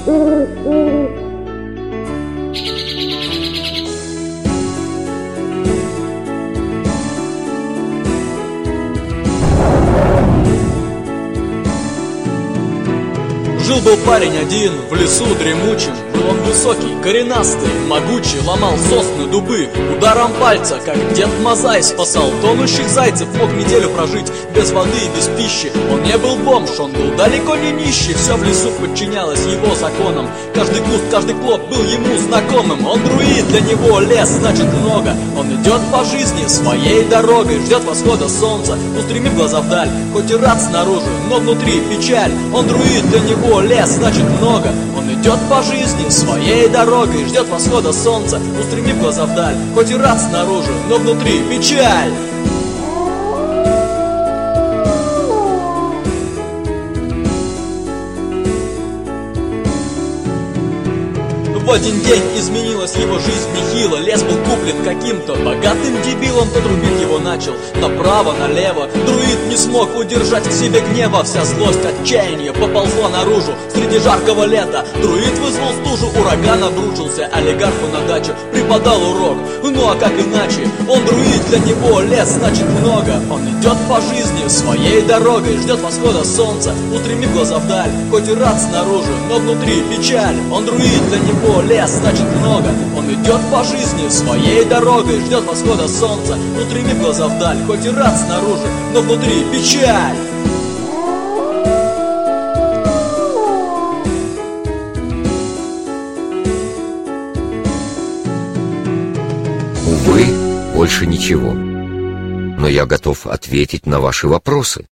Жил-был парень один в лесу дремучем. Был он высокий, коренастый, могучий, ломал сосны, дубы ударом пальца, как Дед Мазай спасал тонущих зайцев. Мог неделю прожить без воды и без пищи. Он не был бомж, он был далеко не нищий. Все в лесу подчинялось его законам. Каждый куст, каждый клок был ему знакомым. Он друид, для него лес значит много. Он идет по жизни своей дорогой, ждет восхода солнца, устремив глаза вдаль. Хоть и рад снаружи, но внутри печаль. Он друид, для него лес значит много. Он идет по жизни своей дорогой, ждет восхода солнца, устремив глаза вдаль. Хоть и рад снаружи, но внутри печаль. В один день изменилась его жизнь нехило. Лес был куплен каким-то богатым дебилом. Тот рубить его начал направо, налево. Друид не смог удержать в себе гнева. Вся злость, отчаяние поползла наружу. Среди жаркого лета друид вызвал стужу. Ураган обрушился олигарху на дачу. Преподал урок, ну а как иначе? Он друид, для него лес значит много. Он идет по жизни своей дорогой, ждет восхода солнца, устремив глаза вдаль. Хоть и рад снаружи, но внутри печаль. Он друид, для него лес значит много. Он идет по жизни своей дорогой, ждет восхода солнца, устремив глаза вдаль. Хоть и рад снаружи, но внутри печаль. Увы, больше ничего. Но я готов ответить на ваши вопросы.